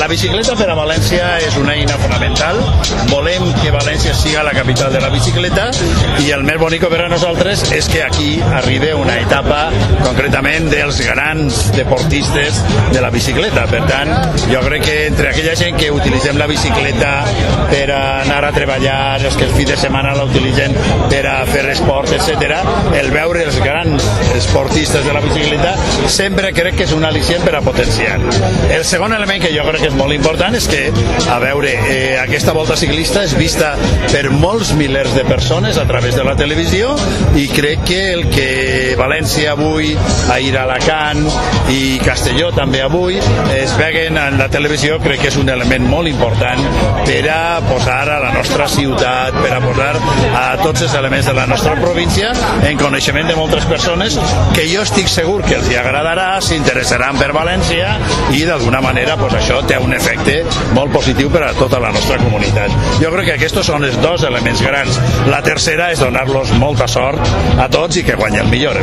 La bicicleta per a València és una eina fonamental. Volem que València siga la capital de la bicicleta i el més bonic per a nosaltres és que aquí arriba una etapa concretament dels grans deportistes de la bicicleta. Per tant, jo crec que entre aquella gent que utilitzem la bicicleta per anar a treballar, els que el fi de setmana la utilitzen per a fer esport, etc., el veure els grans esportistes de la bicicleta sempre crec que és un al·licient per a potenciar. El segon element que jo crec que és molt important és que, a veure, aquesta volta ciclista és vista per molts milers de persones a través de la televisió i crec que el que València avui, ahir a Alacant i Castelló també avui es veguen en la televisió, crec que és un element molt important per a posar a la nostra ciutat, per a posar a tots els elements de la nostra província en coneixement de moltes persones que jo estic segur que els agradarà, s'interessaran per València i d'alguna manera això té un efecte molt positiu per a tota la nostra comunitat. Jo crec que aquests són els dos elements grans. La tercera és donar-los molta sort a tots i que guanyi el millor.